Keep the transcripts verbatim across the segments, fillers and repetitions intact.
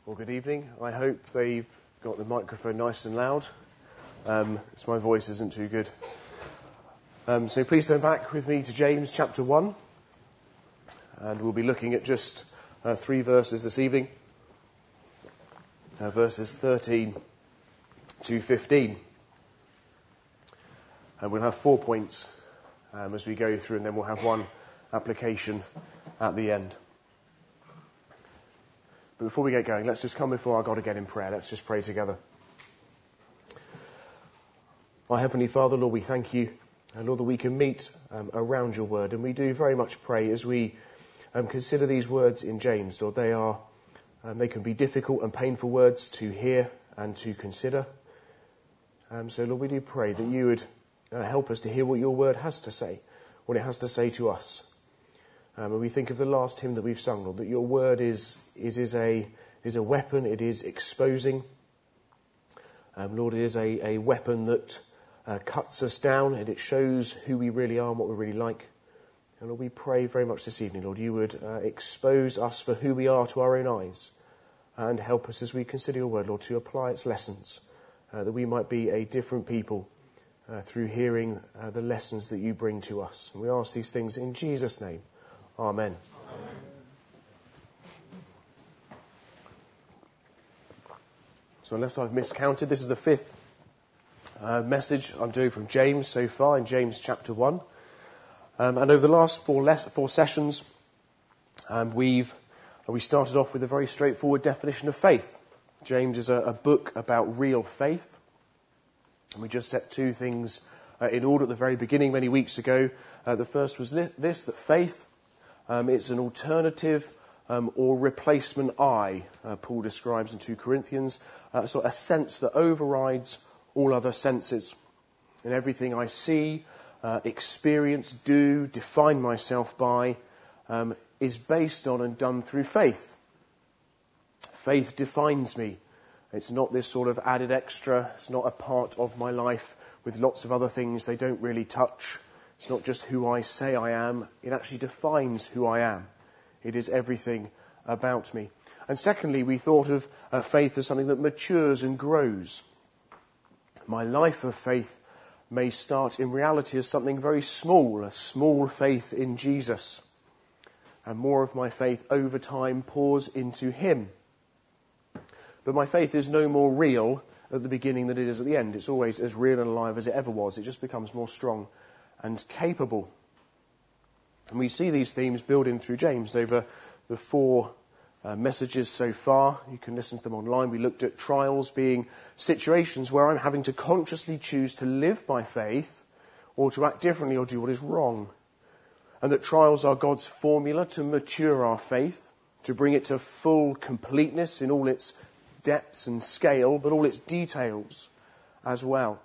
Well, good evening. I hope they've got the microphone nice and loud, um, so my voice isn't too good. Um, so please turn back with me to James chapter one, and we'll be looking at just uh, three verses this evening, uh, verses thirteen to fifteen. And we'll have four points um, as we go through, and then we'll have one application at the end. But before we get going, let's just come before our God again in prayer. Let's just pray together. Our Heavenly Father, Lord, we thank you, and Lord, that we can meet um, around your word. And we do very much pray as we um, consider these words in James, Lord. They are, um, they can be difficult and painful words to hear and to consider. Um, so, Lord, we do pray that you would uh, help us to hear what your word has to say, what it has to say to us. Um, and we think of the last hymn that we've sung, Lord, that your word is is is a is a weapon. It is exposing. Um, Lord, it is a, a weapon that uh, cuts us down, and it shows who we really are and what we're really like. And Lord, we pray very much this evening, Lord, you would uh, expose us for who we are to our own eyes, and help us as we consider your word, Lord, to apply its lessons, uh, that we might be a different people uh, through hearing uh, the lessons that you bring to us. And we ask these things in Jesus' name. Amen. Amen. So unless I've miscounted, this is the fifth uh, message I'm doing from James so far in James chapter one. Um, and over the last four, les- four sessions, um, we've we started off with a very straightforward definition of faith. James is a, a book about real faith. And we just set two things uh, in order at the very beginning many weeks ago. Uh, the first was li- this, that faith Um, it's an alternative um, or replacement I, uh, Paul describes in two Corinthians, uh, so a sense that overrides all other senses. And everything I see, uh, experience, do, define myself by, um, is based on and done through faith. Faith defines me. It's not this sort of added extra. It's not a part of my life with lots of other things they don't really touch. It's not just who I say I am. It actually defines who I am. It is everything about me. And secondly, we thought of uh, faith as something that matures and grows. My life of faith may start in reality as something very small, a small faith in Jesus. And more of my faith over time pours into him. But my faith is no more real at the beginning than it is at the end. It's always as real and alive as it ever was. It just becomes more strong and capable. And we see these themes build in through James over the four uh, messages so far. You can listen to them online. We looked at trials being situations where I'm having to consciously choose to live by faith or to act differently or do what is wrong. And that trials are God's formula to mature our faith, to bring it to full completeness in all its depths and scale, but all its details as well.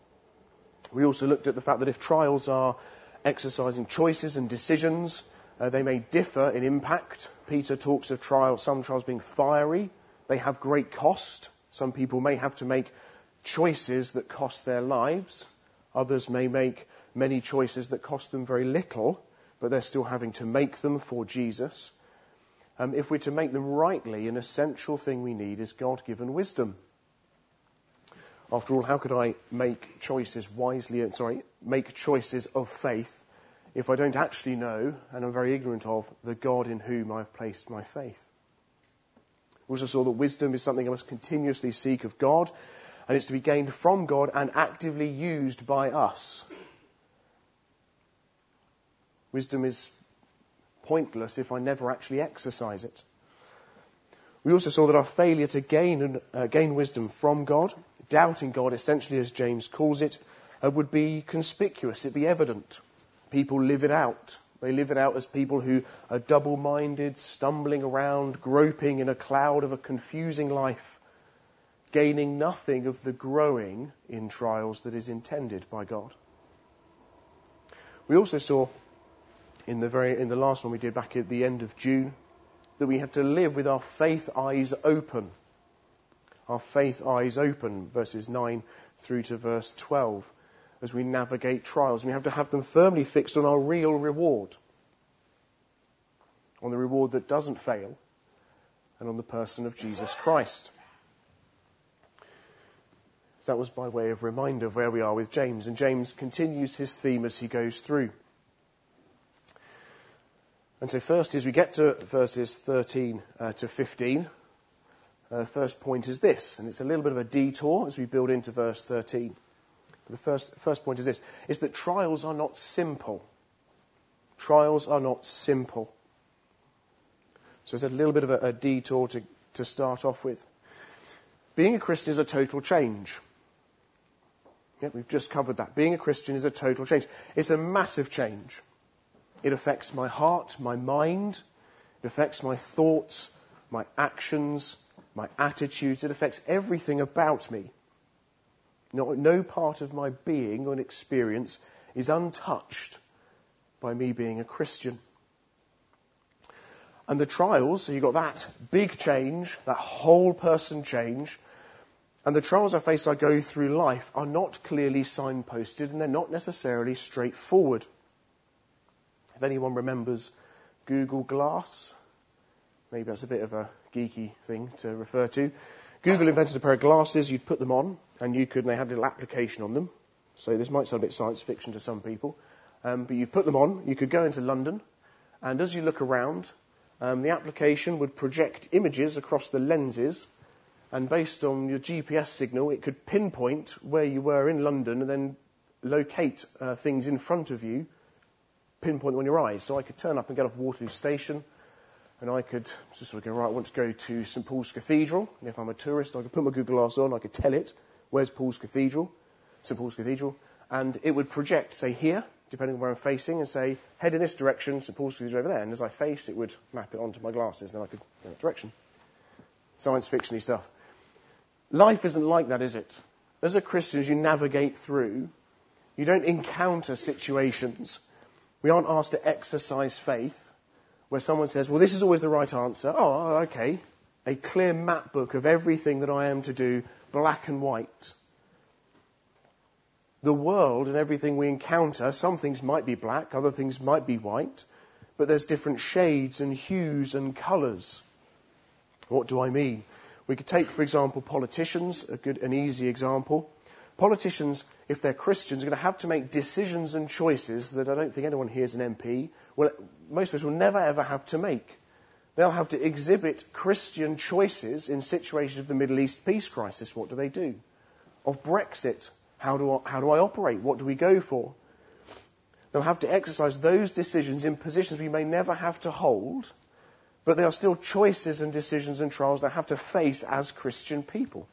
We also looked at the fact that if trials are exercising choices and decisions, uh, they may differ in impact. Peter talks of trials, some trials being fiery. They have great cost. Some people may have to make choices that cost their lives. Others may make many choices that cost them very little, but they're still having to make them for Jesus. Um, if we're to make them rightly, an essential thing we need is God-given wisdom. After all, how could I make choices wisely, sorry, make choices of faith if I don't actually know, and I'm very ignorant of, the God in whom I've placed my faith? We also saw that wisdom is something I must continuously seek of God, and it's to be gained from God and actively used by us. Wisdom is pointless if I never actually exercise it. We also saw that our failure to gain uh, gain wisdom from God, doubting God, essentially as James calls it, uh, would be conspicuous. It'd be evident. People live it out. They live it out as people who are double-minded, stumbling around, groping in a cloud of a confusing life, gaining nothing of the growing in trials that is intended by God. We also saw in the very in the last one we did back at the end of June that we have to live with our faith eyes open. Our faith eyes open, verses nine through to verse twelve, as we navigate trials. We have to have them firmly fixed on our real reward, on the reward that doesn't fail, and on the person of Jesus Christ. So that was by way of reminder of where we are with James. And James continues his theme as he goes through. And so first, as we get to verses thirteen uh, to fifteen, uh, the first point is this, and it's a little bit of a detour as we build into verse thirteen. The first, first point is this, is that trials are not simple. Trials are not simple. So it's a little bit of a, a detour to, to start off with. Being a Christian is a total change. Yeah, we've just covered that. Being a Christian is a total change. It's a massive change. It affects my heart, my mind. It affects my thoughts, my actions, my attitudes. It affects everything about me. No, no part of my being or experience is untouched by me being a Christian. And the trials, so you've got that big change, that whole person change, and the trials I face as I go through life are not clearly signposted, and they're not necessarily straightforward. If anyone remembers Google Glass, maybe that's a bit of a geeky thing to refer to. Google invented a pair of glasses, you'd put them on, and you could, and they had a little application on them. So this might sound a bit science fiction to some people, um, but you put them on, you could go into London, and as you look around, um, the application would project images across the lenses, and based on your G P S signal, it could pinpoint where you were in London and then locate uh, things in front of you, pinpoint them on your eyes. So I could turn up and get off Waterloo Station, and I could just sort of go, right, I want to go to St Paul's Cathedral. And if I'm a tourist, I could put my Google Glass on, I could tell it, where's Paul's Cathedral, St Paul's Cathedral, and it would project, say, here, depending on where I'm facing, and say, head in this direction, St Paul's Cathedral over there. And as I face, it would map it onto my glasses, and then I could go in that direction. Science fiction-y stuff. Life isn't like that, is it? As a Christian, as you navigate through, you don't encounter situations. We aren't asked to exercise faith where someone says, well, this is always the right answer. Oh, okay. A clear map book of everything that I am to do, black and white. The world and everything we encounter, some things might be black, other things might be white, but there's different shades and hues and colours. What do I mean? We could take, for example, politicians, a good, an easy example. Politicians, if they're Christians, are going to have to make decisions and choices that I don't think anyone here is an M P, well, most of us will never ever have to make. They'll have to exhibit Christian choices in situations of the Middle East peace crisis. What do they do? Of Brexit, how do I, how do I operate? What do we go for? They'll have to exercise those decisions in positions we may never have to hold, but they are still choices and decisions and trials they have to face as Christian people.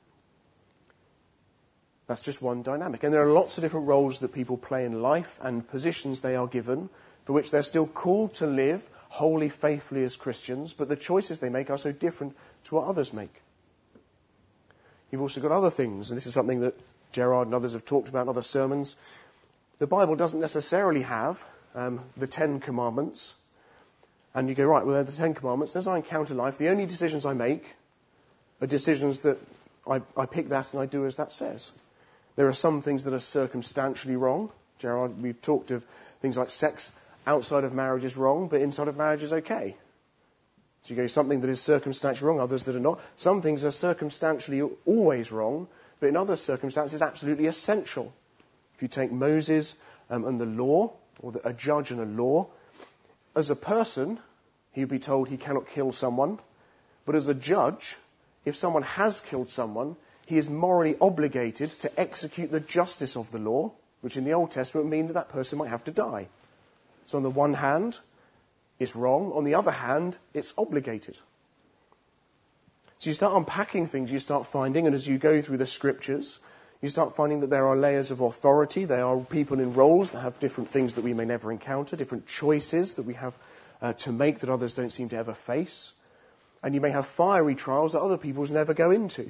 That's just one dynamic. And there are lots of different roles that people play in life and positions they are given for which they're still called to live wholly faithfully as Christians, but the choices they make are so different to what others make. You've also got other things, and this is something that Gerard and others have talked about in other sermons. The Bible doesn't necessarily have um, the Ten Commandments. And you go, right, well, they're the Ten Commandments. As I encounter life, the only decisions I make are decisions that I, I pick that and I do as that says. There are some things that are circumstantially wrong. Gerard, we've talked of things like sex outside of marriage is wrong, but inside of marriage is okay. So you go, something that is circumstantially wrong, others that are not. Some things are circumstantially always wrong, but in other circumstances absolutely essential. If you take Moses um, and the law, or the, a judge and a law, as a person, he'd be told he cannot kill someone. But as a judge, if someone has killed someone, he is morally obligated to execute the justice of the law, which in the Old Testament would mean that that person might have to die. So on the one hand, it's wrong. On the other hand, it's obligated. So you start unpacking things, you start finding, and as you go through the scriptures, you start finding that there are layers of authority. There are people in roles that have different things that we may never encounter, different choices that we have uh, to make that others don't seem to ever face. And you may have fiery trials that other people's never go into.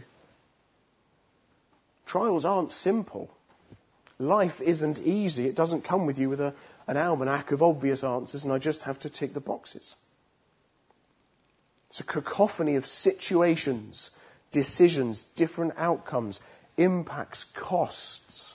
Trials aren't simple. Life isn't easy. It doesn't come with you with a, an almanac of obvious answers and I just have to tick the boxes. It's a cacophony of situations, decisions, different outcomes, impacts, costs.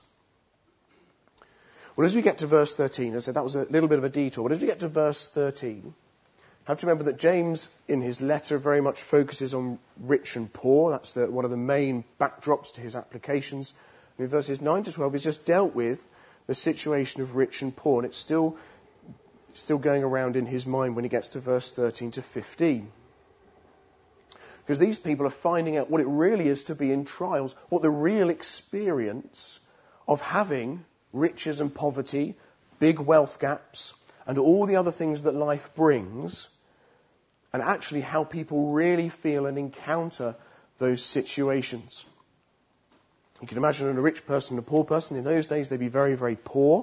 Well, as we get to verse thirteen, as I said, that was a little bit of a detour, but as we get to verse thirteen, have to remember that James, in his letter, very much focuses on rich and poor. That's the, one of the main backdrops to his applications. And in verses nine to twelve, he's just dealt with the situation of rich and poor, and it's still, still going around in his mind when he gets to verse thirteen to fifteen. Because these people are finding out what it really is to be in trials, what the real experience of having riches and poverty, big wealth gaps, and all the other things that life brings, and actually how people really feel and encounter those situations. You can imagine a rich person and a poor person. In those days, they'd be very, very poor.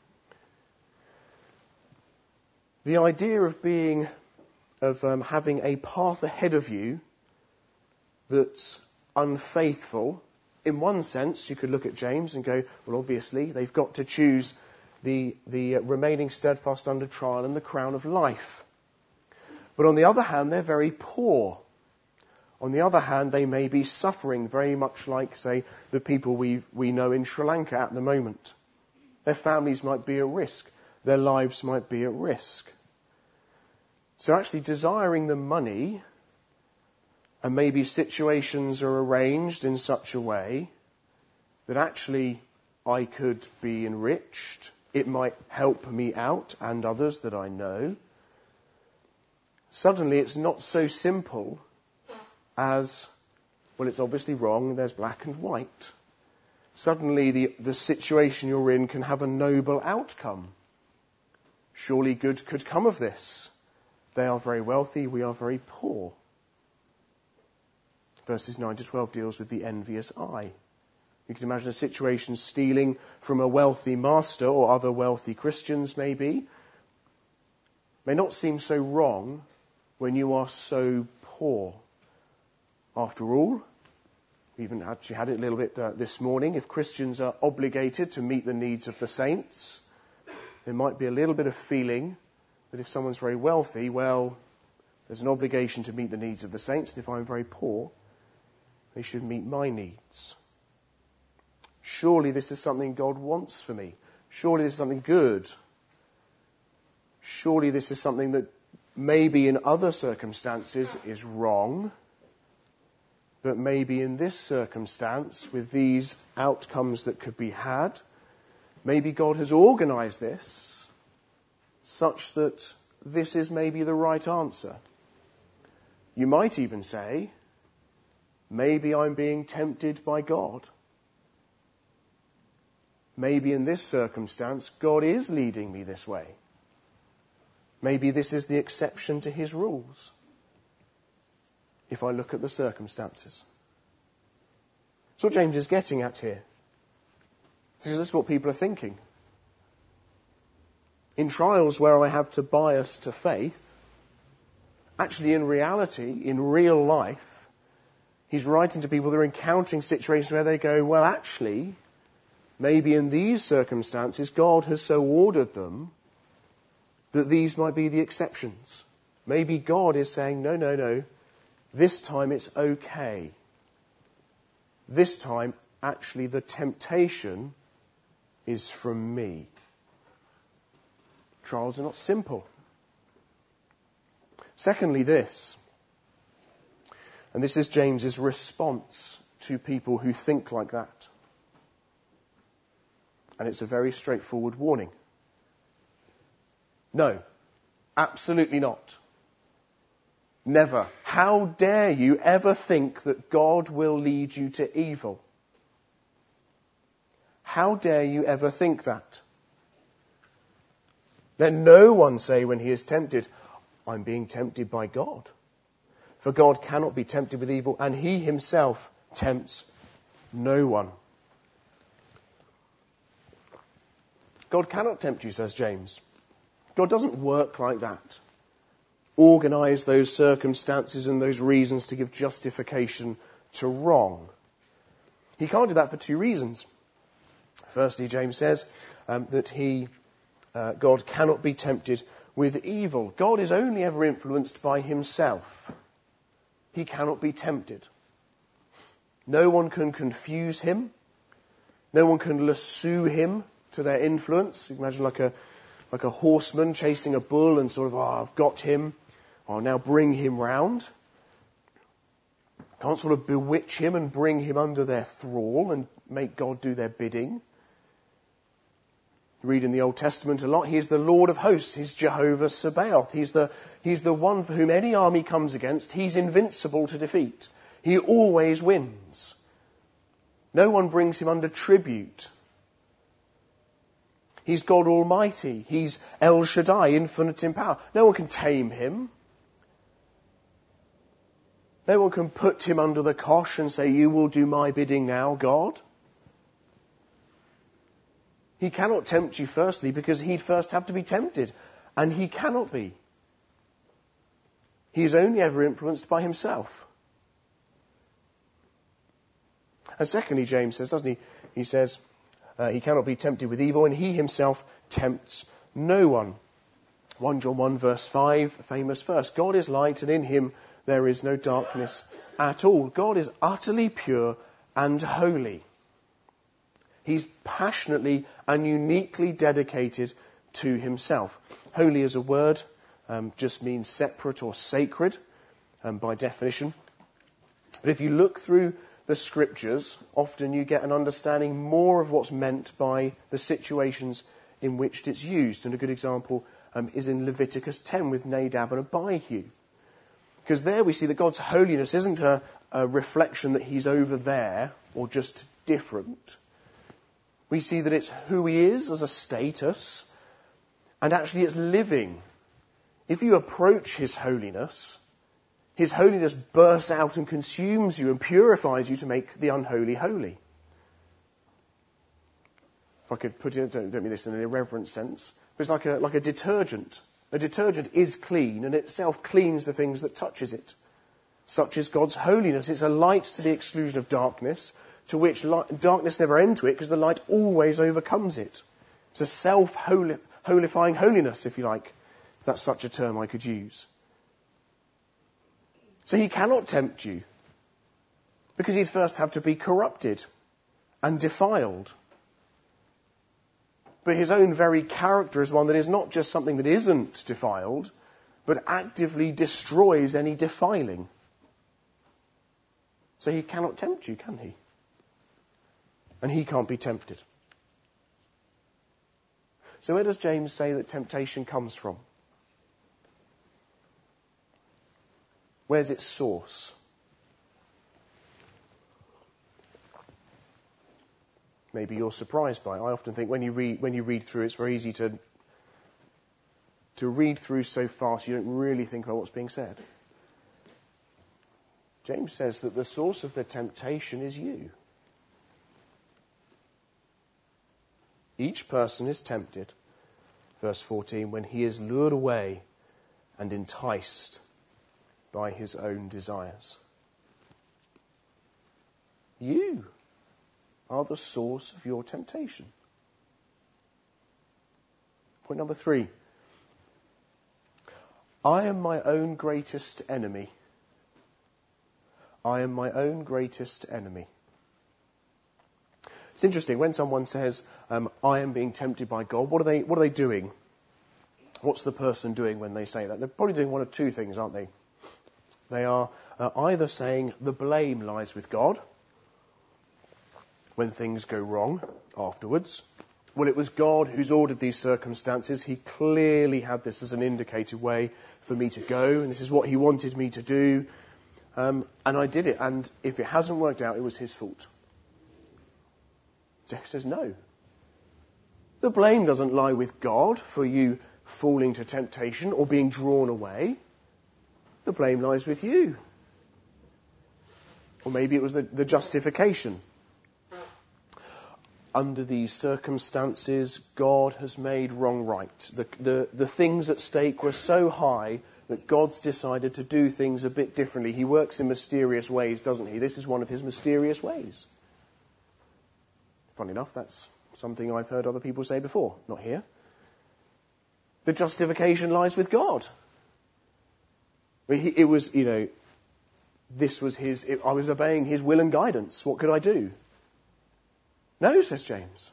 The idea of being, of um, having a path ahead of you that's unfaithful, in one sense, you could look at James and go, well, obviously, they've got to choose the, the uh, remaining steadfast under trial and the crown of life. But on the other hand, they're very poor. On the other hand, they may be suffering very much like, say, the people we, we know in Sri Lanka at the moment. Their families might be at risk. Their lives might be at risk. So actually desiring the money, and maybe situations are arranged in such a way that actually I could be enriched. It might help me out and others that I know. Suddenly it's not so simple as, well, it's obviously wrong, there's black and white. Suddenly the, the situation you're in can have a noble outcome. Surely good could come of this. They are very wealthy, we are very poor. Verses nine to twelve deals with the envious eye. You can imagine a situation stealing from a wealthy master or other wealthy Christians maybe. May not seem so wrong when you are so poor. After all, we even actually had it a little bit uh, this morning, if Christians are obligated to meet the needs of the saints, there might be a little bit of feeling that if someone's very wealthy, well, there's an obligation to meet the needs of the saints, and if I'm very poor, they should meet my needs. Surely this is something God wants for me. Surely this is something good. Surely this is something that maybe in other circumstances is wrong, but maybe in this circumstance, with these outcomes that could be had, maybe God has organized this such that this is maybe the right answer. You might even say, maybe I'm being tempted by God. Maybe in this circumstance, God is leading me this way. Maybe this is the exception to his rules, if I look at the circumstances. That's what James is getting at here. This is what people are thinking. In trials where I have to bias to faith, actually in reality, in real life, he's writing to people that are encountering situations where they go, well, actually, maybe in these circumstances, God has so ordered them that these might be the exceptions. Maybe God is saying, no, no, no, this time it's okay. This time, actually, the temptation is from me. Trials are not simple. Secondly, this, and this is James's response to people who think like that. And it's a very straightforward warning. No, absolutely not. Never. How dare you ever think that God will lead you to evil? How dare you ever think that? Let no one say when he is tempted, I'm being tempted by God. For God cannot be tempted with evil, and he himself tempts no one. God cannot tempt you, says James. God doesn't work like that. Organize those circumstances and those reasons to give justification to wrong. He can't do that for two reasons. Firstly, James says um, that he, uh, God cannot be tempted with evil. God is only ever influenced by himself. He cannot be tempted. No one can confuse him. No one can lasso him to their influence. Imagine like a like a horseman chasing a bull and sort of, oh, I've got him. I'll now bring him round. Can't sort of bewitch him and bring him under their thrall and make God do their bidding. You read in the Old Testament a lot, he is the Lord of hosts, he's Jehovah Sabaoth. He's the, he's the one for whom any army comes against, he's invincible to defeat. He always wins. No one brings him under tribute. He's God Almighty. He's El Shaddai, infinite in power. No one can tame him. No one can put him under the cosh and say, you will do my bidding now, God. He cannot tempt you firstly because he'd first have to be tempted. And he cannot be. He is only ever influenced by himself. And secondly, James says, doesn't he? He says, uh, he cannot be tempted with evil, and he himself tempts no one. First John one verse five, a famous verse. God is light, and in him there is no darkness at all. God is utterly pure and holy. He's passionately and uniquely dedicated to himself. Holy as a word um, just means separate or sacred um, by definition. But if you look through the scriptures, often you get an understanding more of what's meant by the situations in which it's used. And a good example um, is in Leviticus ten with Nadab and Abihu. Because there we see that God's holiness isn't a, a reflection that he's over there or just different. We see that it's who he is as a status, and actually it's living. If you approach his holiness, his holiness bursts out and consumes you and purifies you to make the unholy holy. If I could put it, don't, don't mean this in an irreverent sense, but it's like a, like a detergent. A detergent is clean and itself cleans the things that touches it. Such is God's holiness. It's a light to the exclusion of darkness, to which light, darkness never ends to it because the light always overcomes it. It's a self-holifying holiness, if you like, if that's such a term I could use. So he cannot tempt you because he'd first have to be corrupted and defiled. But his own very character is one that is not just something that isn't defiled, but actively destroys any defiling. So he cannot tempt you, can he? And he can't be tempted. So where does James say that temptation comes from? Where's its source? Maybe you're surprised by it. I often think when you read when you read through, it's very easy to to read through so fast you don't really think about what's being said. James says that the source of the temptation is you. Each person is tempted, verse fourteen, when he is lured away and enticed by his own desires. You are the source of your temptation. Point number three. I am my own greatest enemy. I am my own greatest enemy. It's interesting when someone says, um, I am being tempted by God, what are they, what are they doing? What's the person doing when they say that? They're probably doing one of two things, aren't they? They are uh, either saying the blame lies with God when things go wrong afterwards. Well, it was God who's ordered these circumstances. He clearly had this as an indicated way for me to go, and this is what he wanted me to do. Um, and I did it, and if it hasn't worked out, it was his fault. James says no. The blame doesn't lie with God for you falling to temptation or being drawn away. The blame lies with you. Or maybe it was the, the justification. Under these circumstances, God has made wrong right. The, the, the things at stake were so high that God's decided to do things a bit differently. He works in mysterious ways, doesn't he? This is one of his mysterious ways. Funny enough, that's something I've heard other people say before. Not here. The justification lies with God. It was, you know, this was his, I was obeying his will and guidance. What could I do? No, says James.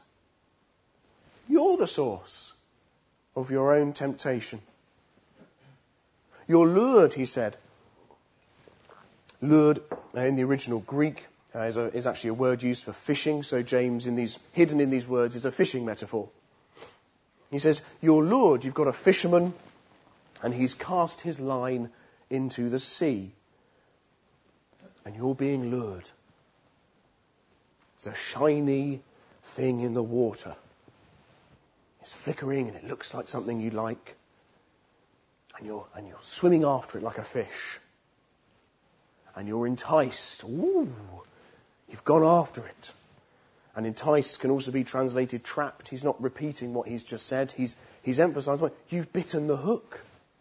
You're the source of your own temptation. You're lured, he said. Lured, uh, in the original Greek, uh, is, a, is actually a word used for fishing. So James, in these, hidden in these words, is a fishing metaphor. He says, you're lured. You've got a fisherman, and he's cast his line into the sea. And you're being lured. It's a shiny thing in the water. It's flickering, and it looks like something you like. And you're, and you're swimming after it like a fish. And you're enticed. Ooh, you've gone after it. And enticed can also be translated trapped. He's not repeating what he's just said. He's, he's emphasized, well, you've bitten the hook.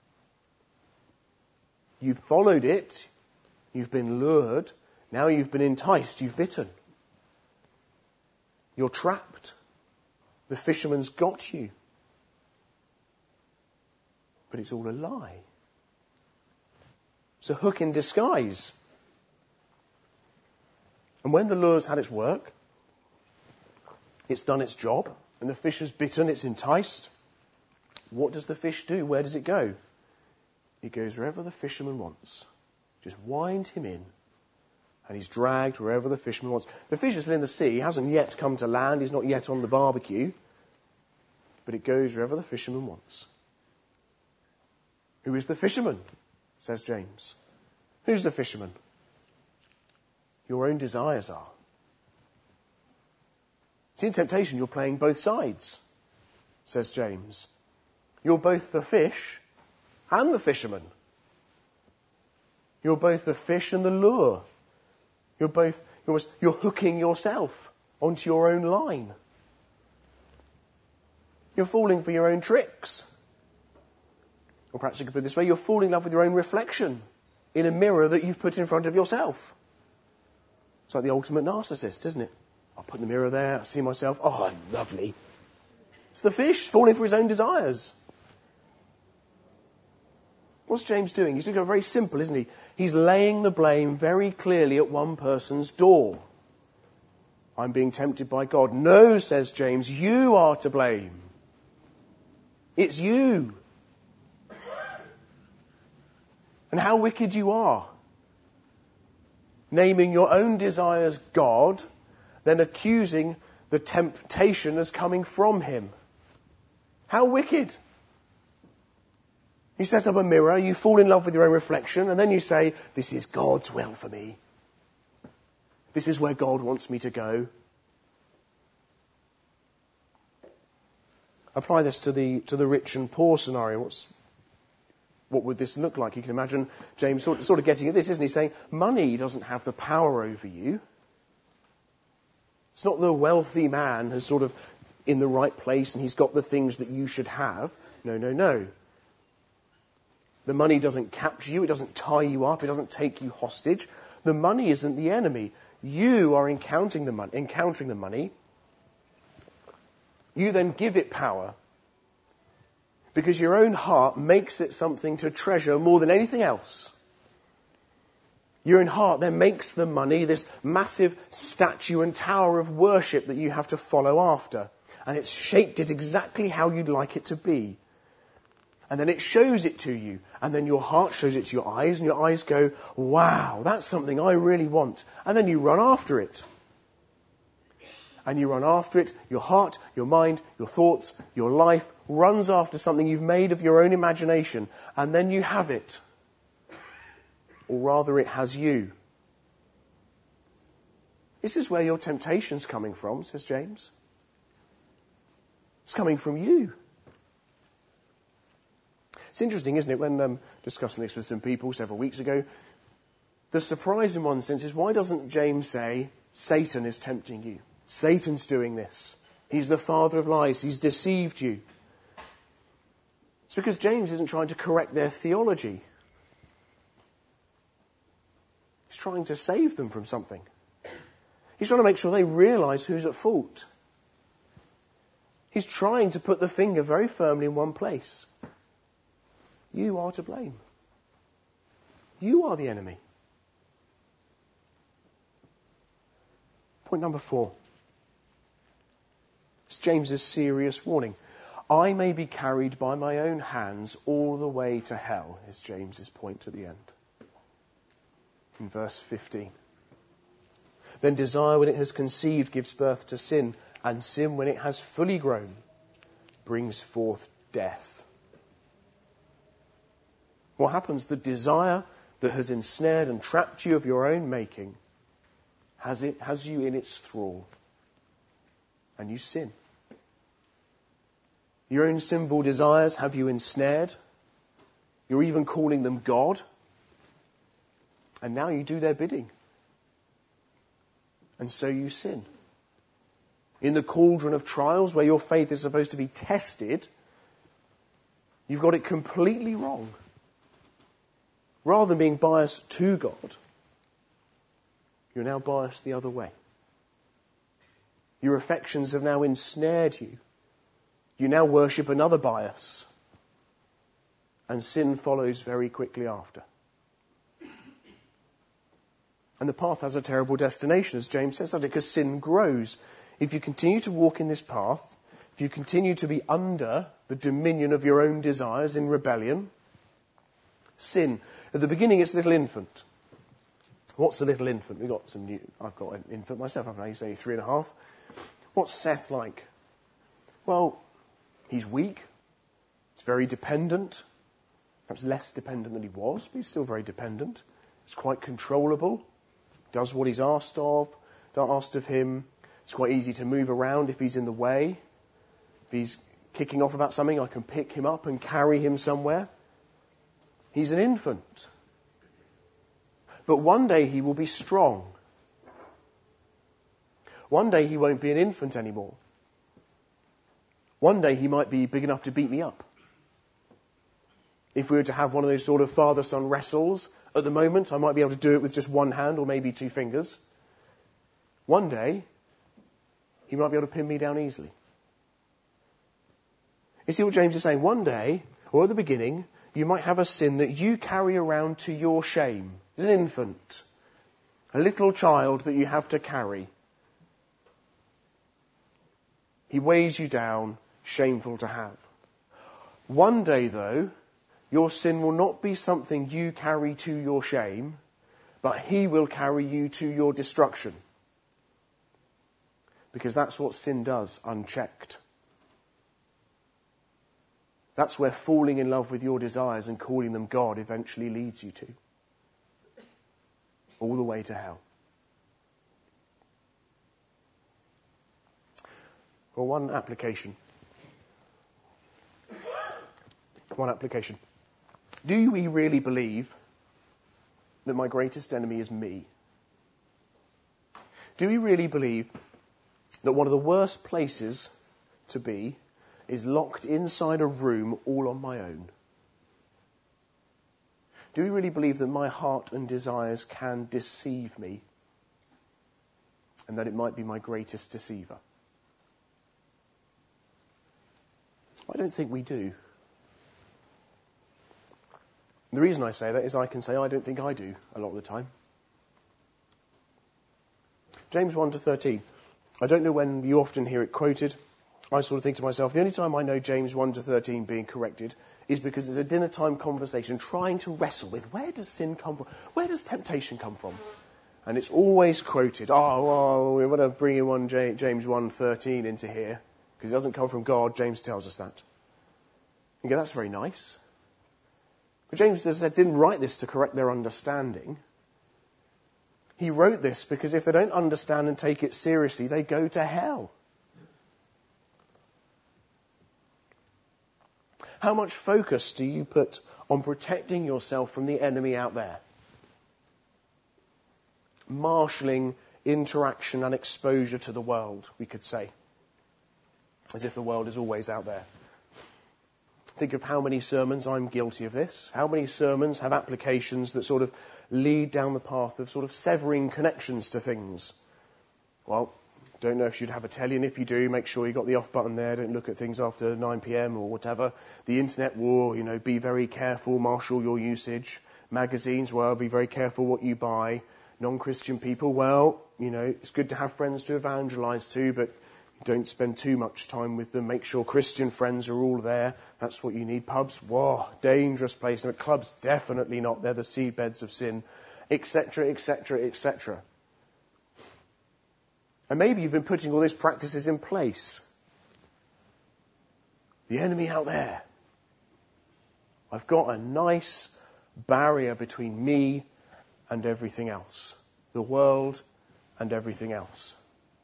You've followed it. You've been lured. Now you've been enticed. You've bitten. You're trapped. The fisherman's got you. But it's all a lie. It's a hook in disguise. And when the lure's had its work, it's done its job, and the fish has bitten, it's enticed, what does the fish do? Where does it go? It goes wherever the fisherman wants. Just wind him in, and he's dragged wherever the fisherman wants. The fish is still in the sea, he hasn't yet come to land, he's not yet on the barbecue, but it goes wherever the fisherman wants. Who is the fisherman? Says James. Who's the fisherman? Your own desires are. See, in temptation, you're playing both sides, says James. You're both the fish and the fisherman. You're both the fish and the lure. You're both, you're, you're hooking yourself onto your own line. You're falling for your own tricks. Or perhaps you could put it this way, you're falling in love with your own reflection in a mirror that you've put in front of yourself. It's like the ultimate narcissist, isn't it? I put the mirror there, I see myself, oh, I'm lovely. It's the fish falling for his own desires. What's James doing? He's doing very simple, isn't he? He's laying the blame very clearly at one person's door. I'm being tempted by God. No, says James, you are to blame. It's you. And how wicked you are. Naming your own desires God, then accusing the temptation as coming from him. How wicked. You set up a mirror, you fall in love with your own reflection, and then you say, this is God's will for me. This is where God wants me to go. Apply this to the to the rich and poor scenario. What's, what would this look like? You can imagine James sort of, sort of getting at this, isn't he? Saying, money doesn't have the power over you. It's not the wealthy man who's sort of in the right place and he's got the things that you should have. No, no, no. The money doesn't capture you. It doesn't tie you up. It doesn't take you hostage. The money isn't the enemy. You are encountering the money. Encountering the money. You then give it power. Because your own heart makes it something to treasure more than anything else. Your own heart then makes the money this massive statue and tower of worship that you have to follow after. And it's shaped it exactly how you'd like it to be. And then it shows it to you. And then your heart shows it to your eyes. And your eyes go, wow, that's something I really want. And then you run after it. And you run after it. Your heart, your mind, your thoughts, your life runs after something you've made of your own imagination. And then you have it. Or rather, it has you. This is where your temptation's coming from, says James. It's coming from you. It's interesting, isn't it, when um, discussing this with some people several weeks ago, the surprise in one sense is, why doesn't James say, Satan is tempting you? Satan's doing this. He's the father of lies. He's deceived you. It's because James isn't trying to correct their theology. He's trying to save them from something. He's trying to make sure they realize who's at fault. He's trying to put the finger very firmly in one place. You are to blame. You are the enemy. Point number four. It's James's serious warning. I may be carried by my own hands all the way to hell, is James's point at the end. In verse fifteen. Then desire, when it has conceived, gives birth to sin, and sin, when it has fully grown, brings forth death. What happens? The desire that has ensnared and trapped you of your own making has it has you in its thrall, and you sin. Your own sinful desires have you ensnared. You're even calling them God, and now you do their bidding. And so you sin. In the cauldron of trials where your faith is supposed to be tested, you've got it completely wrong. Rather than being biased to God, you're now biased the other way. Your affections have now ensnared you. You now worship another bias. And sin follows very quickly after. And the path has a terrible destination, as James says, because sin grows. If you continue to walk in this path, if you continue to be under the dominion of your own desires in rebellion, sin. At the beginning, it's a little infant. What's a little infant? We've got some new, I've got an infant myself, haven't I? He's only three and a half. What's Seth like? Well, he's weak. He's very dependent. Perhaps less dependent than he was, but he's still very dependent. He's quite controllable. Does what he's asked of, asked of him. It's quite easy to move around if he's in the way. If he's kicking off about something, I can pick him up and carry him somewhere. He's an infant. But one day he will be strong. One day he won't be an infant anymore. One day he might be big enough to beat me up. If we were to have one of those sort of father-son wrestles, at the moment I might be able to do it with just one hand or maybe two fingers. One day he might be able to pin me down easily. You see what James is saying? One day, or at the beginning, you might have a sin that you carry around to your shame. As an infant, a little child that you have to carry. He weighs you down, shameful to have. One day, though, your sin will not be something you carry to your shame, but he will carry you to your destruction. Because that's what sin does, unchecked. That's where falling in love with your desires and calling them God eventually leads you to. All the way to hell. Well, one application. One application. Do we really believe that my greatest enemy is me? Do we really believe that one of the worst places to be is locked inside a room all on my own? Do we really believe that my heart and desires can deceive me and that it might be my greatest deceiver? I don't think we do. The reason I say that is I can say I don't think I do a lot of the time. James one to thirteen. I don't know when you often hear it quoted. I sort of think to myself, the only time I know James one to thirteen being corrected is because it's a dinner time conversation trying to wrestle with where does sin come from? Where does temptation come from? And it's always quoted, oh, well, we're going to bring in one James one thirteen into here because it doesn't come from God. James tells us that. You go, that's very nice. But James, as I said, didn't write this to correct their understanding. He wrote this because if they don't understand and take it seriously, they go to hell. How much focus do you put on protecting yourself from the enemy out there? Marshalling interaction and exposure to the world, we could say. As if the world is always out there. Think of how many sermons, I'm guilty of this, how many sermons have applications that sort of lead down the path of sort of severing connections to things. Well, don't know if you'd have a telly, and if you do, make sure you got the off button there. Don't look at things after nine p.m. or whatever. The internet war, you know, be very careful, marshal your usage. Magazines, well, be very careful what you buy. Non-Christian people, well, you know, it's good to have friends to evangelize to, but Don't spend too much time with them. Make sure Christian friends are all there. That's what you need. Pubs, whoa, dangerous place. No, clubs, definitely not. They're the seedbeds of sin, et cetera, et cetera, et cetera. And maybe you've been putting all these practices in place. The enemy out there. I've got a nice barrier between me and everything else. The world and everything else.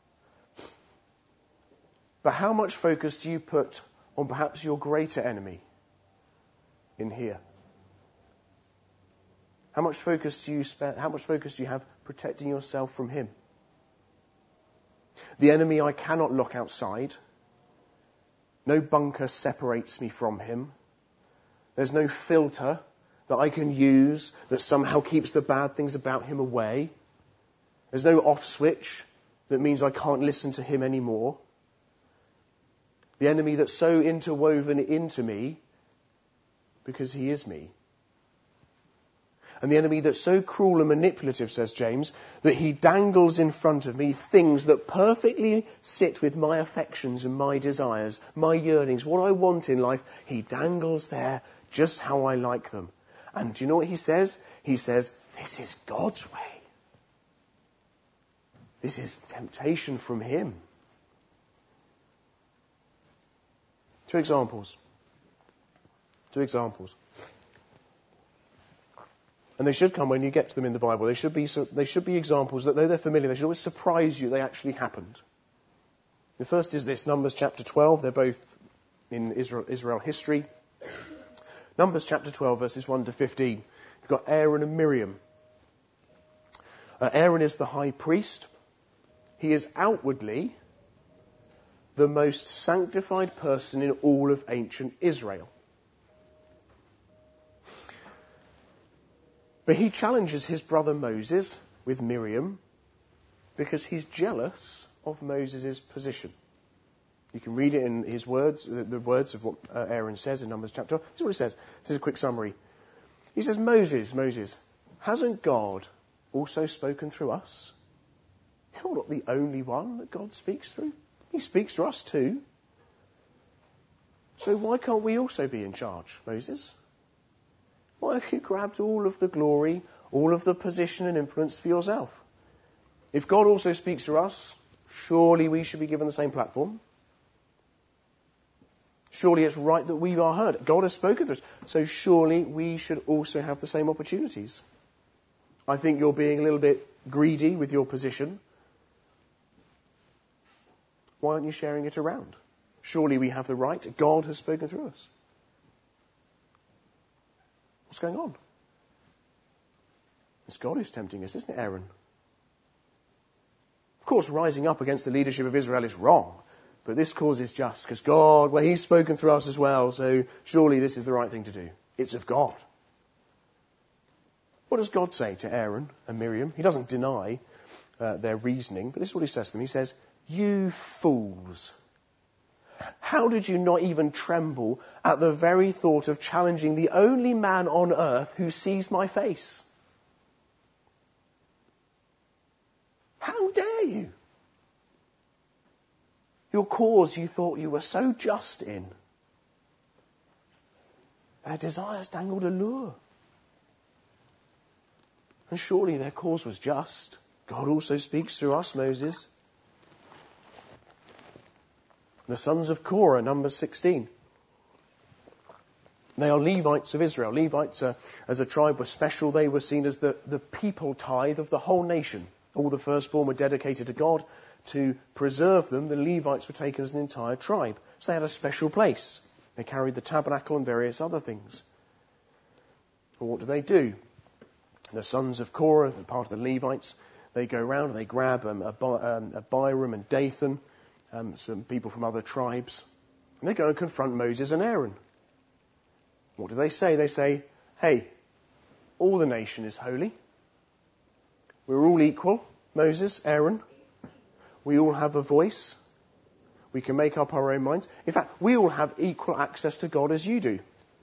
But how much focus do you put on perhaps your greater enemy in here? How much focus do you spend, how much focus do you have protecting yourself from him? The enemy I cannot lock outside. No bunker separates me from him. There's no filter that I can use that somehow keeps the bad things about him away. There's no off switch that means I can't listen to him anymore. The enemy that's so interwoven into me because he is me. And the enemy that's so cruel and manipulative, says James, that he dangles in front of me things that perfectly sit with my affections and my desires, my yearnings, what I want in life. He dangles there just how I like them. And do you know what he says? He says, this is God's way. This is temptation from him. Two examples. Two examples. And they should come when you get to them in the Bible. They should be, they should be examples that, though they're familiar, they should always surprise you they actually happened. The first is this, Numbers chapter twelve. They're both in Israel, Israel history. Numbers chapter twelve, verses one to fifteen. You've got Aaron and Miriam. Uh, Aaron is the high priest. He is outwardly the most sanctified person in all of ancient Israel. But he challenges his brother Moses with Miriam because he's jealous of Moses' position. You can read it in his words, the words of what Aaron says in Numbers chapter twelve. This is what he says. This is a quick summary. He says, Moses, Moses, hasn't God also spoken through us? You're not the only one that God speaks through. He speaks to us too. So why can't we also be in charge, Moses? Why have you grabbed all of the glory, all of the position and influence for yourself? If God also speaks to us, surely we should be given the same platform. Surely it's right that we are heard. God has spoken to us, so surely we should also have the same opportunities. I think you're being a little bit greedy with your position. Why aren't you sharing it around? Surely we have the right. God has spoken through us. What's going on? It's God who's tempting us, isn't it, Aaron? Of course, rising up against the leadership of Israel is wrong. But this cause is just because God, well, he's spoken through us as well, so surely this is the right thing to do. It's of God. What does God say to Aaron and Miriam? He doesn't deny uh, their reasoning, but this is what he says to them. He says, you fools. How did you not even tremble at the very thought of challenging the only man on earth who sees my face? How dare you? Your cause you thought you were so just in. Their desires dangled a lure. And surely their cause was just. God also speaks through us, Moses. The sons of Korah, Numbers sixteen. They are Levites of Israel. Levites, uh, as a tribe, were special. They were seen as the, the people tithe of the whole nation. All the firstborn were dedicated to God. To preserve them, the Levites were taken as an entire tribe. So they had a special place. They carried the tabernacle and various other things. Well, what do they do? The sons of Korah, part of the Levites, they go around and they grab um, um, Abiram and Dathan, um, some people from other tribes, and they go and confront Moses and Aaron. What do they say? They say, hey, all the nation is holy. We're all equal, Moses, Aaron. We all have a voice. We can make up our own minds. In fact, we all have equal access to God as you do.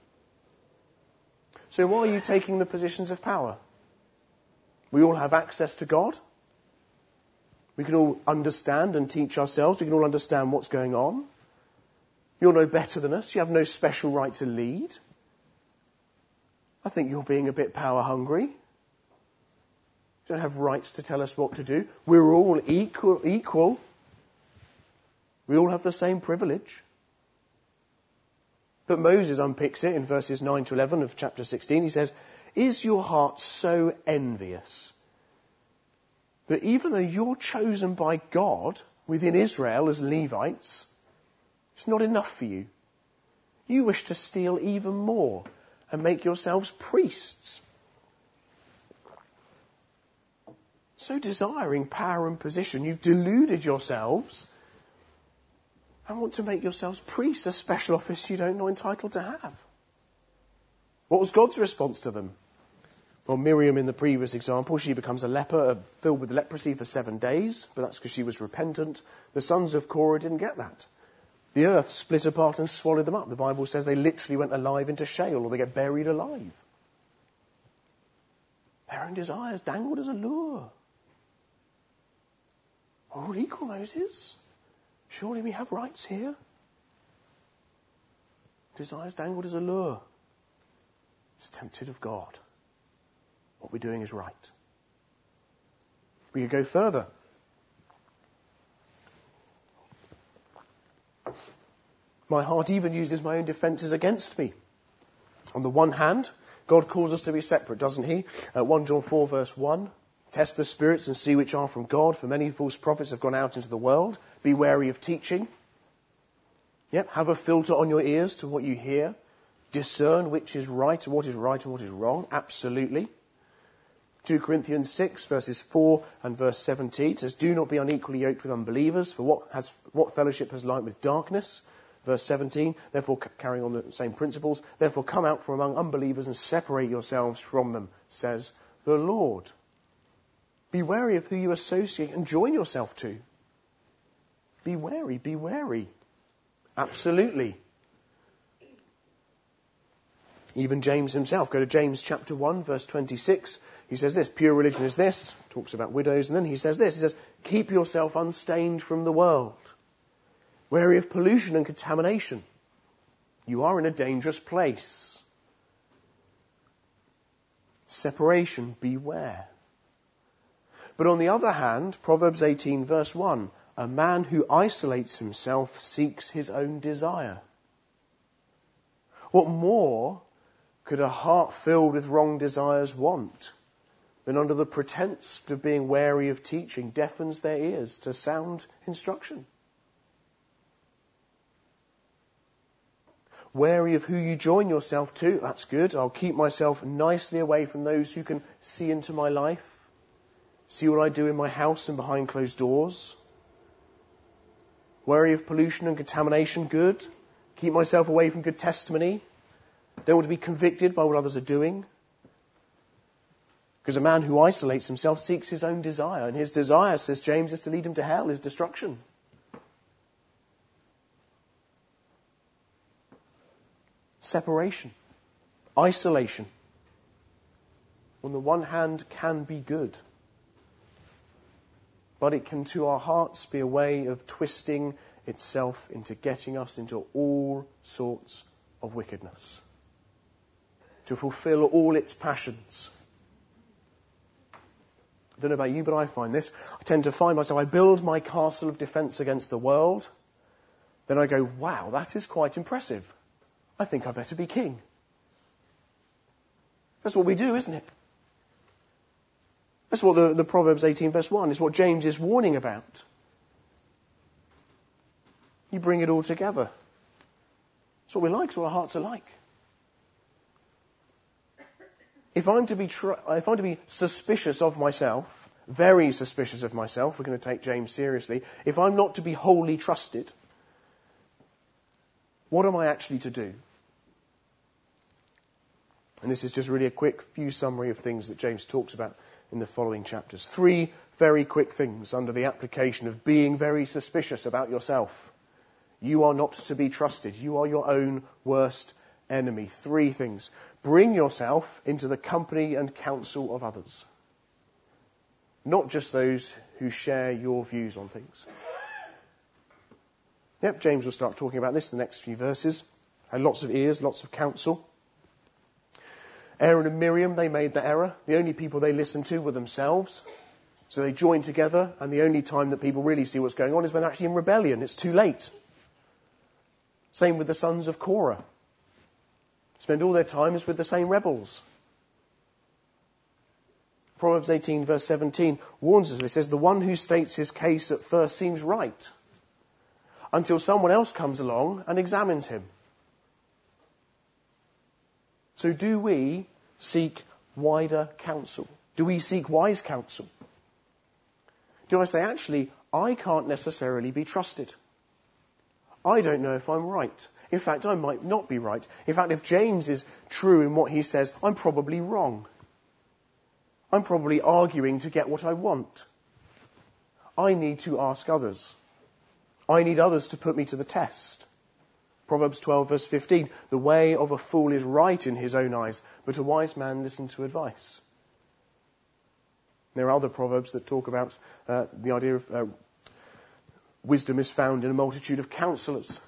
So why are you taking the positions of power? We all have access to God. We can all understand and teach ourselves. We can all understand what's going on. You're no better than us. You have no special right to lead. I think you're being a bit power hungry. You don't have rights to tell us what to do. We're all equal. equal. We all have the same privilege. But Moses unpicks it in verses nine to eleven of chapter sixteen. He says, "Is your heart so envious that even though you're chosen by God within Israel as Levites, it's not enough for you? You wish to steal even more and make yourselves priests. So desiring power and position, you've deluded yourselves and want to make yourselves priests, a special office you don't know entitled to have." What was God's response to them? Well, Miriam in the previous example, she becomes a leper, filled with leprosy for seven days, but that's because she was repentant. The sons of Korah didn't get that. The earth split apart and swallowed them up. The Bible says they literally went alive into Sheol, or they get buried alive. Their own desires dangled as a lure. We're all equal, Moses. Surely we have rights here. Desires dangled as a lure. It's tempted of God. What we're doing is right. We could go further. My heart even uses my own defences against me. On the one hand, God calls us to be separate, doesn't he? Uh, First John four verse one. Test the spirits and see which are from God, for many false prophets have gone out into the world. Be wary of teaching. Yep, have a filter on your ears to what you hear. Discern which is right and what is right and what is wrong. Absolutely. Second Corinthians six verses four and verse seventeen says, "Do not be unequally yoked with unbelievers, for what has what fellowship has light with darkness?" Verse seventeen, therefore, carrying on the same principles, "Therefore come out from among unbelievers and separate yourselves from them, says the Lord." Be wary of who you associate and join yourself to. Be wary, be wary. Absolutely. Even James himself, go to James chapter one, verse twenty-six. He says this, "Pure religion is this," talks about widows, and then he says this, he says, "Keep yourself unstained from the world, wary of pollution and contamination. You are in a dangerous place." Separation, beware. But on the other hand, Proverbs eighteen verse one, "A man who isolates himself seeks his own desire." What more could a heart filled with wrong desires want than under the pretense of being wary of teaching deafens their ears to sound instruction? Wary of who you join yourself to, that's good. I'll keep myself nicely away from those who can see into my life, see what I do in my house and behind closed doors. Wary of pollution and contamination, good. Keep myself away from good testimony. Don't want to be convicted by what others are doing. Because a man who isolates himself seeks his own desire. And his desire, says James, is to lead him to hell, his destruction. Separation. Isolation. On the one hand, can be good. But it can, to our hearts, be a way of twisting itself into getting us into all sorts of wickedness. To fulfill all its passions. I don't know about you, but I find this. I tend to find myself, I build my castle of defence against the world. Then I go, wow, that is quite impressive. I think I better be king. That's what we do, isn't it? That's what the, the Proverbs eighteen verse one is what James is warning about. You bring it all together. It's what we like, it's what our hearts are like. If I'm to be tr- if I'm to be suspicious of myself, very suspicious of myself, we're going to take James seriously, if I'm not to be wholly trusted, what am I actually to do? And this is just really a quick few summary of things that James talks about in the following chapters. Three very quick things under the application of being very suspicious about yourself. You are not to be trusted. You are your own worst enemy. Three things. Bring yourself into the company and counsel of others. not just those who share your views on things. Yep, James will start talking about this in the next few verses. Had lots of ears, lots of counsel. Aaron and Miriam, they made the error. The only people they listened to were themselves. So they joined together, and the only time that people really see what's going on is when they're actually in rebellion. It's too late. Same with the sons of Korah. Spend all their times with the same rebels. Proverbs eighteen verse seventeen warns us. It says, the one who states his case at first seems right, until someone else comes along and examines him. So do we seek wider counsel? Do we seek wise counsel? Do I say, actually, I can't necessarily be trusted. I don't know if I'm right. In fact, I might not be right. In fact, if James is true in what he says, I'm probably wrong. I'm probably arguing to get what I want. I need to ask others. I need others to put me to the test. Proverbs twelve verse fifteen, the way of a fool is right in his own eyes, but a wise man listens to advice. There are other proverbs that talk about uh, the idea of uh, wisdom is found in a multitude of counselors.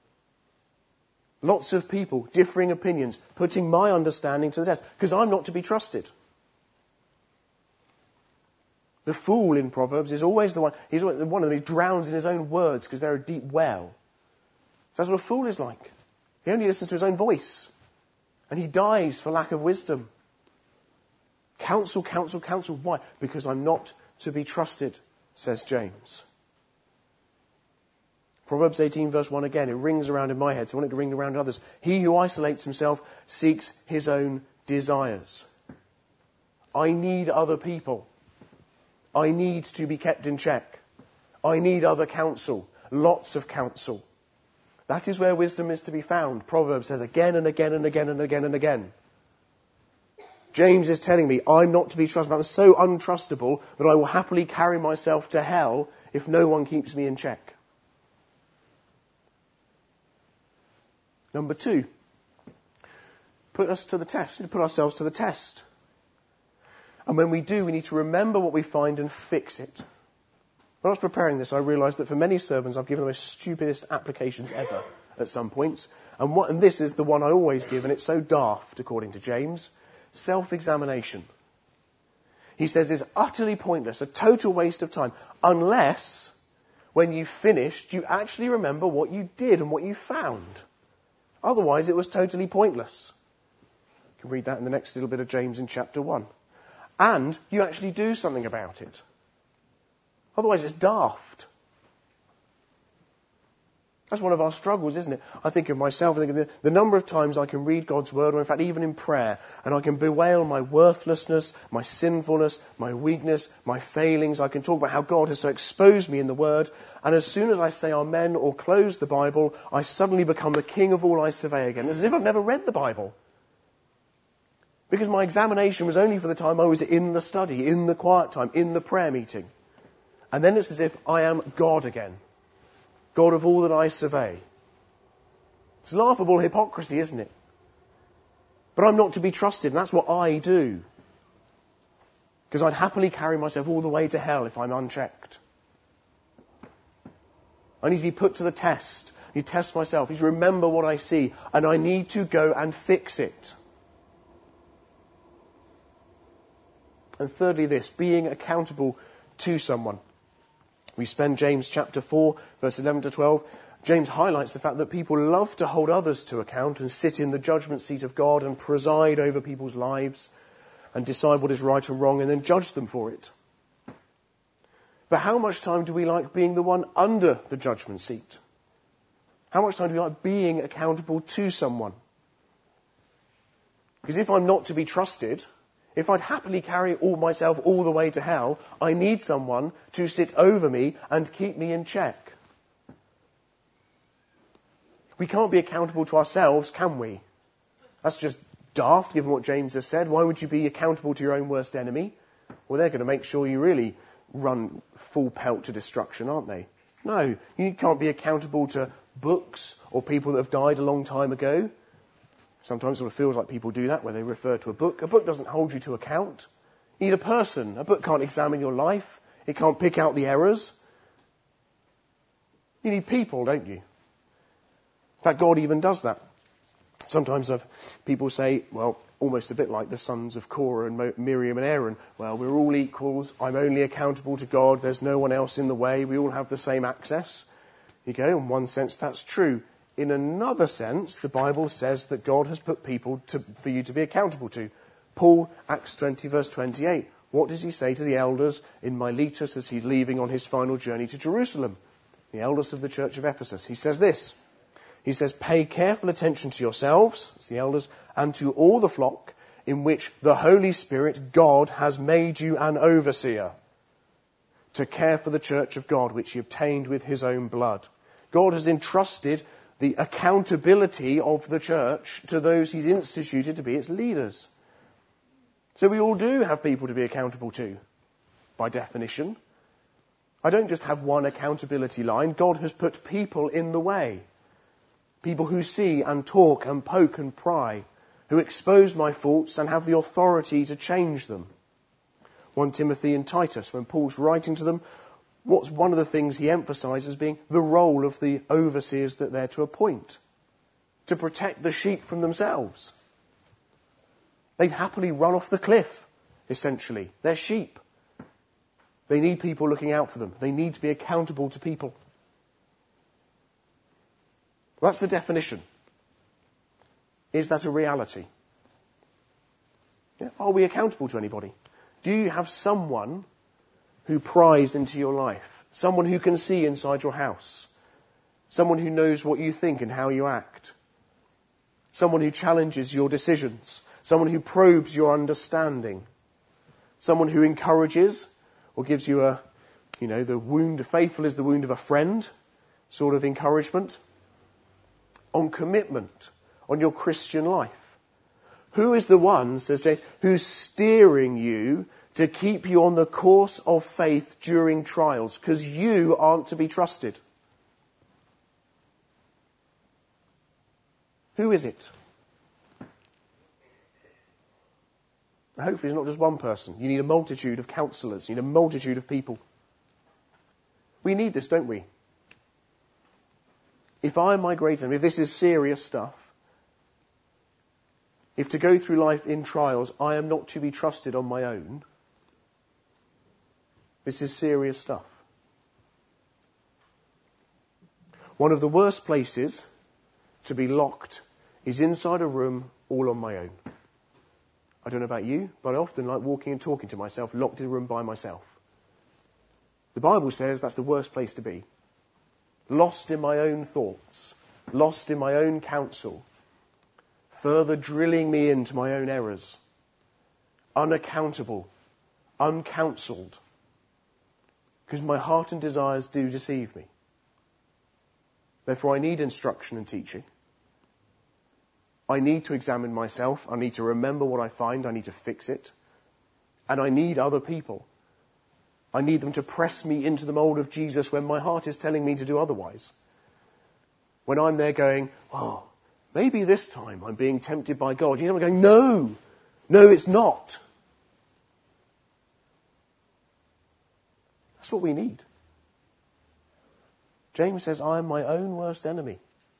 Lots of people, differing opinions, putting my understanding to the test, because I'm not to be trusted. The fool in Proverbs is always the one, he's one of them, he drowns in his own words because they're a deep well. So that's what a fool is like. He only listens to his own voice. And he dies for lack of wisdom. Counsel, counsel, counsel. Why? Because I'm not to be trusted, says James. Proverbs eighteen verse one again, it rings around in my head, so I want it to ring around in others. He who isolates himself seeks his own desires. I need other people. I need to be kept in check. I need other counsel. Lots of counsel. That is where wisdom is to be found. Proverbs says again and again and again and again and again. James is telling me I'm not to be trusted. I'm so untrustable that I will happily carry myself to hell if no one keeps me in check. Number two, put us to the test. Put ourselves to the test. And when we do, we need to remember what we find and fix it. When I was preparing this, I realised that for many sermons, I've given the most stupidest applications ever at some points. And, what, and this is the one I always give, and it's so daft, according to James. Self-examination. He says it's utterly pointless, a total waste of time, unless when you finished, you actually remember what you did and what you found. Otherwise, it was totally pointless. You can read that in the next little bit of James in chapter one. And you actually do something about it. Otherwise, it's daft. That's one of our struggles, isn't it? I think of myself, I think of the, the number of times I can read God's word, or in fact even in prayer, and I can bewail my worthlessness, my sinfulness, my weakness, my failings. I can talk about how God has so exposed me in the word, and as soon as I say amen or close the Bible, I suddenly become the king of all I survey again, as if I've never read the Bible. Because my examination was only for the time I was in the study, in the quiet time, in the prayer meeting. And then it's as if I am God again. God of all that I survey. It's laughable hypocrisy, isn't it? But I'm not to be trusted, and that's what I do. Because I'd happily carry myself all the way to hell if I'm unchecked. I need to be put to the test. I need to test myself. I need to remember what I see, and I need to go and fix it. And thirdly this, being accountable to someone. We spend James chapter four, verse eleven to twelve. James highlights the fact that people love to hold others to account and sit in the judgment seat of God and preside over people's lives and decide what is right and wrong and then judge them for it. But how much time do we like being the one under the judgment seat? How much time do we like being accountable to someone? Because if I'm not to be trusted, if I'd happily carry all myself all the way to hell, I need someone to sit over me and keep me in check. We can't be accountable to ourselves, can we? That's just daft, given what James has said. Why would you be accountable to your own worst enemy? Well, they're going to make sure you really run full pelt to destruction, aren't they? No, you can't be accountable to books or people that have died a long time ago. Sometimes it feels like people do that, where they refer to a book. A book doesn't hold you to account. You need a person. A book can't examine your life. It can't pick out the errors. You need people, don't you? In fact, God even does that. Sometimes I've, people say, well, almost a bit like the sons of Korah and Mo- Miriam and Aaron. Well, we're all equals. I'm only accountable to God. There's no one else in the way. We all have the same access. You go, in one sense, that's true. In another sense, the Bible says that God has put people to, for you to be accountable to. Paul, Acts twenty, verse twenty-eight. What does he say to the elders in Miletus as he's leaving on his final journey to Jerusalem? The elders of the church of Ephesus. He says this. He says, pay careful attention to yourselves, as the elders, and to all the flock in which the Holy Spirit, God, has made you an overseer, to care for the church of God, which he obtained with his own blood. God has entrusted the accountability of the church to those he's instituted to be its leaders. So we all do have people to be accountable to, by definition. I don't just have one accountability line. God has put people in the way. People who see and talk and poke and pry, who expose my faults and have the authority to change them. First Timothy and Titus, when Paul's writing to them, what's one of the things he emphasises being the role of the overseers that they're to appoint? To protect the sheep from themselves. They'd happily run off the cliff, essentially. They're sheep. They need people looking out for them. They need to be accountable to people. Well, that's the definition. Is that a reality? Yeah. Are we accountable to anybody? Do you have someone who pries into your life? Someone who can see inside your house? Someone who knows what you think and how you act? Someone who challenges your decisions? Someone who probes your understanding? Someone who encourages or gives you a, you know, the wound, faithful is the wound of a friend sort of encouragement? On commitment, on your Christian life. Who is the one, says James, who's steering you to keep you on the course of faith during trials? Because you aren't to be trusted. Who is it? Hopefully it's not just one person. You need a multitude of counsellors. You need a multitude of people. We need this, don't we? If I am my great enemy, if this is serious stuff, if to go through life in trials, I am not to be trusted on my own, this is serious stuff. One of the worst places to be locked is inside a room all on my own. I don't know about you, but I often like walking and talking to myself, locked in a room by myself. The Bible says that's the worst place to be. Lost in my own thoughts, lost in my own counsel, further drilling me into my own errors, unaccountable, uncounselled, because my heart and desires do deceive me. Therefore I need instruction and teaching. I need to examine myself. I need to remember what I find. I need to fix it. And I need other people. I need them to press me into the mould of Jesus when my heart is telling me to do otherwise. When I'm there going, oh, maybe this time I'm being tempted by God. You know, I'm going, no, no, it's not. That's what we need. James says, I am my own worst enemy.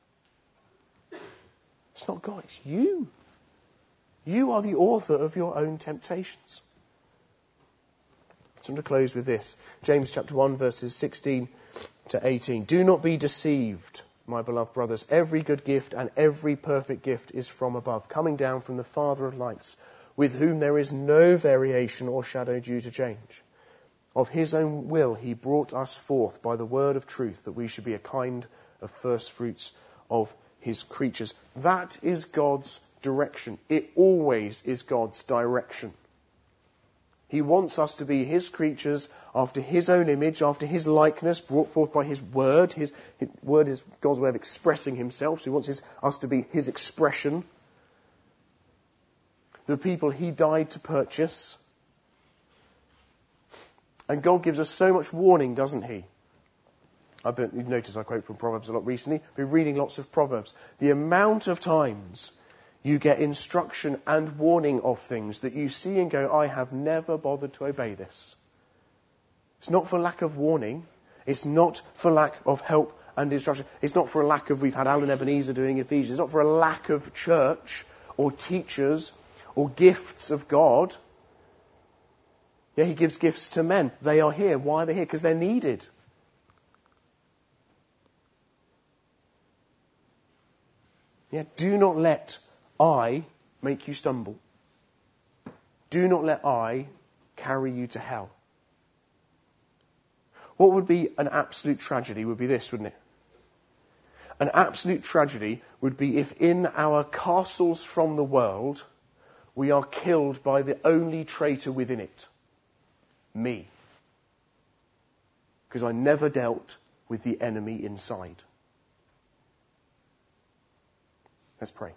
It's not God, it's you. You are the author of your own temptations. So I'm going to close with this. James chapter one, verses sixteen to eighteen. Do not be deceived, my beloved brothers. Every good gift and every perfect gift is from above, coming down from the Father of lights, with whom there is no variation or shadow due to change. Of his own will he brought us forth by the word of truth, that we should be a kind of first fruits of his creatures. That is God's direction. It always is God's direction. He wants us to be his creatures after his own image, after his likeness, brought forth by his word. His, his word is God's way of expressing himself, so he wants his, us to be his expression. The people he died to purchase. And God gives us so much warning, doesn't he? I've been, you've noticed I quote from Proverbs a lot recently. I've been reading lots of Proverbs. The amount of times You get instruction and warning of things that you see and go, I have never bothered to obey this. It's not for lack of warning. It's not for lack of help and instruction. It's not for a lack of, we've had Alan Ebenezer doing Ephesians. It's not for a lack of church or teachers or gifts of God. Yeah, he gives gifts to men. They are here. Why are they here? Because they're needed. Yeah, do not let I make you stumble. Do not let I carry you to hell. What would be an absolute tragedy would be this, wouldn't it? An absolute tragedy would be if in our castles from the world, we are killed by the only traitor within it. Me. Because I never dealt with the enemy inside. Let's pray.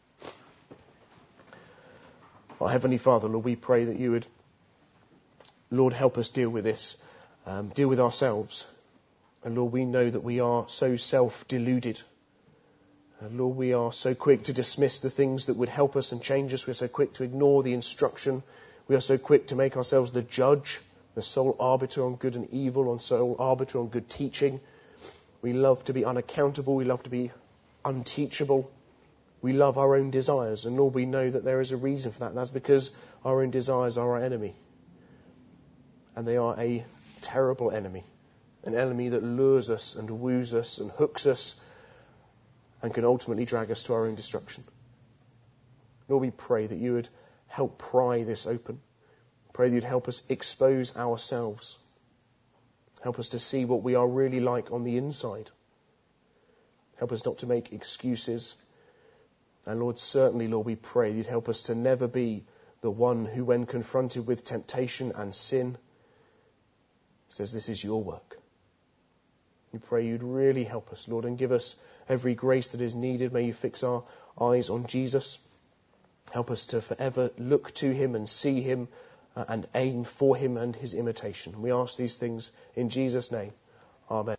Our Heavenly Father, Lord, we pray that you would, Lord, help us deal with this, um, deal with ourselves. And Lord, we know that we are so self-deluded. And Lord, we are so quick to dismiss the things that would help us and change us. We're so quick to ignore the instruction. We are so quick to make ourselves the judge, the sole arbiter on good and evil, on sole arbiter on good teaching. We love to be unaccountable. We love to be unteachable. We love our own desires, and Lord, we know that there is a reason for that. And that's because our own desires are our enemy. And they are a terrible enemy. An enemy that lures us and woos us and hooks us and can ultimately drag us to our own destruction. Lord, we pray that you would help pry this open. Pray that you'd help us expose ourselves. Help us to see what we are really like on the inside. Help us not to make excuses. And Lord, certainly, Lord, we pray you'd help us to never be the one who, when confronted with temptation and sin, says, this is your work. We pray you'd really help us, Lord, and give us every grace that is needed. May you fix our eyes on Jesus. Help us to forever look to him and see him uh, and aim for him and his imitation. We ask these things in Jesus' name. Amen.